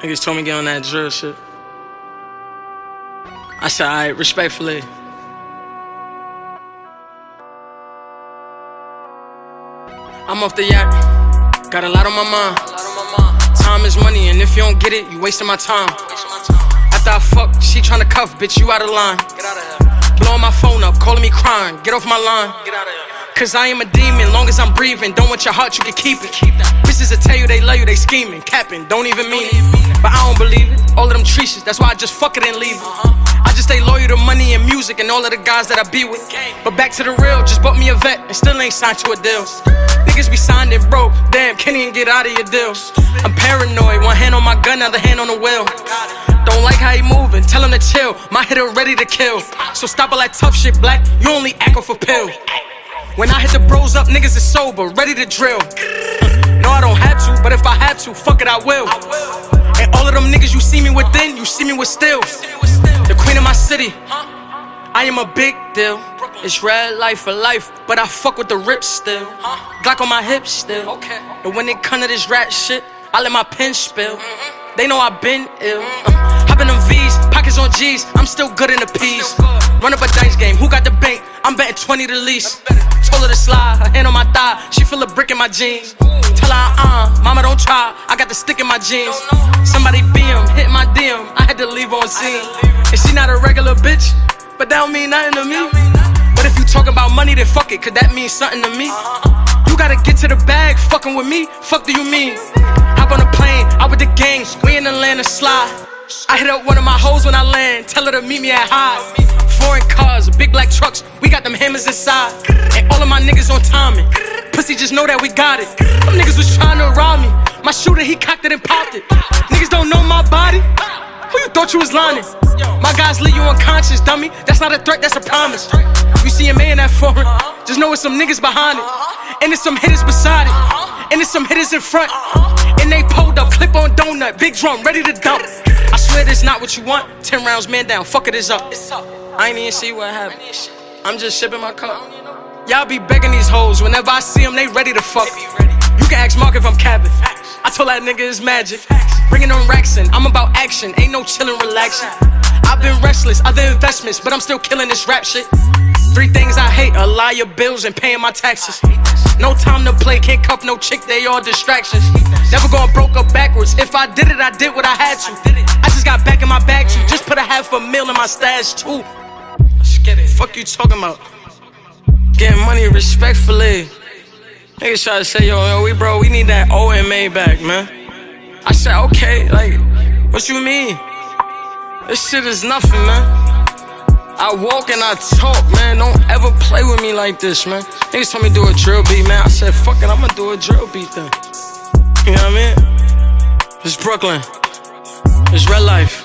Niggas told me get on that drill shit. I said, alright, respectfully. I'm off the yacht, got a lot on my mind. Time is money, and if you don't get it, you wasting my time. After I fuck, she tryna cuff, bitch, you out of line. Blowing my phone up, calling me crying, get off my line. Cause I am a demon, long as I'm breathing. Don't want your heart, you can keep it. Bitches will tell you they love you, they scheming, capping, don't even mean it. But I don't believe it, all of them treaches, that's why I just fuck it and leave it. I just stay loyal to money and music and all of the guys that I be with. But back to the real, just bought me a vet and still ain't signed to a deal. Niggas be signed and broke, damn, can't even get out of your deal. I'm paranoid, one hand on my gun, other hand on the wheel. Don't like how he moving, tell him to chill, my hitter ready to kill. So stop all that tough shit, black, you only acting for pill. When I hit the bros up, niggas is sober, ready to drill. No, I don't have to, but if I have to, fuck it, I will. And all of them niggas you see me within, you see me with still. The queen of my city, I am a big deal. It's red life for life, but I fuck with the rips still. Glock on my hips still. And when it come to this rap shit, I let my pen spill. They know I been ill. Hop in them V's, pockets on G's, I'm still good in the P's. Run up a dice game, who got the bank? I'm betting 20 the least. Told her to slide, her hand on my thigh, she feel a brick in my jeans. Tell her mama don't try, I got the stick in my jeans. Somebody BM, hit my DM, I had to leave on scene. And she not a regular bitch, but that don't mean nothing to me. But if you talk about money, then fuck it, cause that means something to me. You gotta get to the bag, fucking with me, fuck do you mean? Hop on a plane, out with the gang, we in Atlanta slide. I hit up one of my hoes when I land, tell her to meet me at High. Foreign cars, big black trucks, we got them hammers inside. And all of my niggas on timing, pussy just know that we got it. Them niggas was trying to rob me, my shooter he cocked it and popped it. Niggas don't know my body, who you thought you was lying? My guys leave you unconscious, dummy, that's not a threat, that's a promise. You see a man that foreign, just know it's some niggas behind it. And there's some hitters beside it, and there's some hitters in front. And they pulled up, clip on donut, big drum, ready to dump. I swear this not what you want, 10 rounds, man down, fuck it, it's up. I ain't even see what happened, I'm just shipping my cup. Y'all be begging these hoes, whenever I see them, they ready to fuck. You can ask Mark if I'm capping, I told that nigga it's magic. Bringing them racks in, I'm about action, ain't no chillin', relaxing. I've been restless, other investments, but I'm still killing this rap shit. 3 things I hate, a liar, bills, and paying my taxes. No time to play, can't cuff no chick, they all distractions. Never going broke up backwards, if I did it, I did what I had to. I just got back in my bag too, just put a $500,000 in my stash too. Let's get it. Fuck you talking about? Getting money respectfully. Niggas try to say, yo, we need that OMA back, man. I said, okay, like, what you mean? This shit is nothing, man. I walk and I talk, man. Don't ever play with me like this, man. Niggas told me do a drill beat, man. I said, fuck it, I'ma do a drill beat then. You know what I mean? It's Brooklyn. It's red life.